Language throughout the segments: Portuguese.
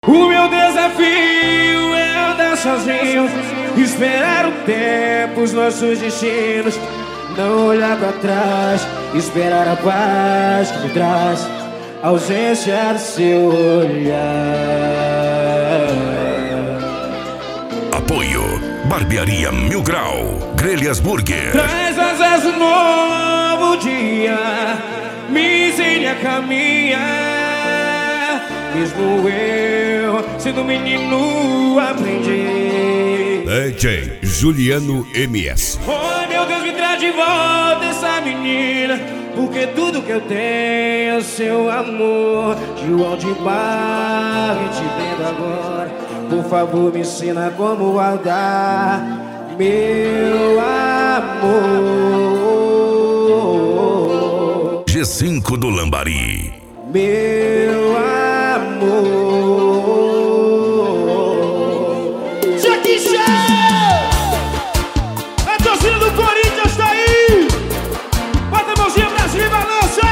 O meu desafio é andar sozinho, esperar o tempo, os nossos destinos. Não olhar pra trás, esperar a paz que me traz a ausência do seu olhar. Apoio Barbearia Mil Grau, Grelhas Burger. Traz asas um novo dia, me ensine a caminhar. Mesmo eu, sendo menino, aprendi. DJ Juliano MS. Oh meu Deus, me traz de volta essa menina, porque tudo que eu tenho é seu amor. João de Barro, te vendo agora. Por favor, me ensina como guardar meu amor. G5 do Lambari. Meu amor. Cheque Show! A torcida do Corinthians tá aí! Bota a mãozinha pra cima e balança!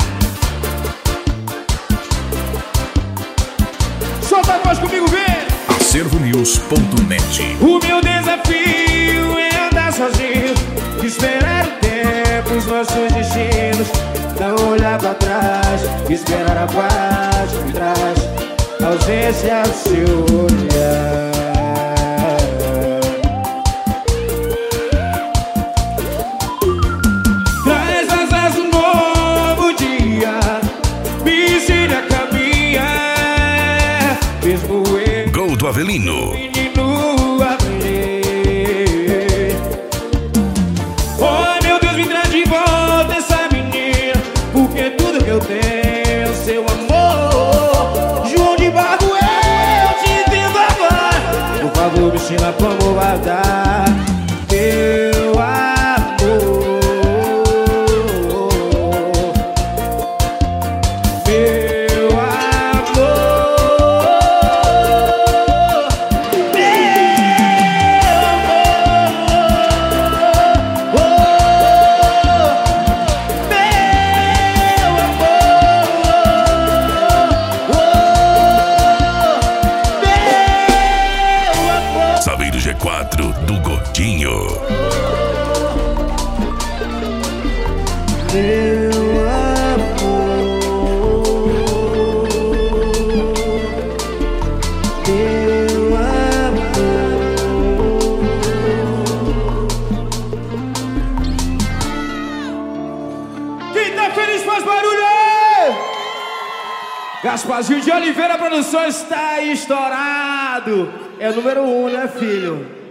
Solta a voz comigo, vem! AcervoNews.net. O meu desafio é andar sozinho, esperar o tempo, os nossos destinos. Não olhar pra trás, esperar a paz que me traz a ausência do seu olhar. Traz asas um novo dia, me ensine a caminhar. Mesmo eu, Gol do Avelino. menino, aprendi. Oh meu Deus, me traz de volta essa menina, porque tudo que eu tenho é seu amor. João de Barro, eu te entendo agora. Por favor, me ensina como guardar meu amor. Meu amor. Saveiro G4 do Gordinho. Meu amor, meu amor. Quem tá feliz faz barulho aí! Gasparzinho de Oliveira Produções está estourado. É o número 1, né, filho?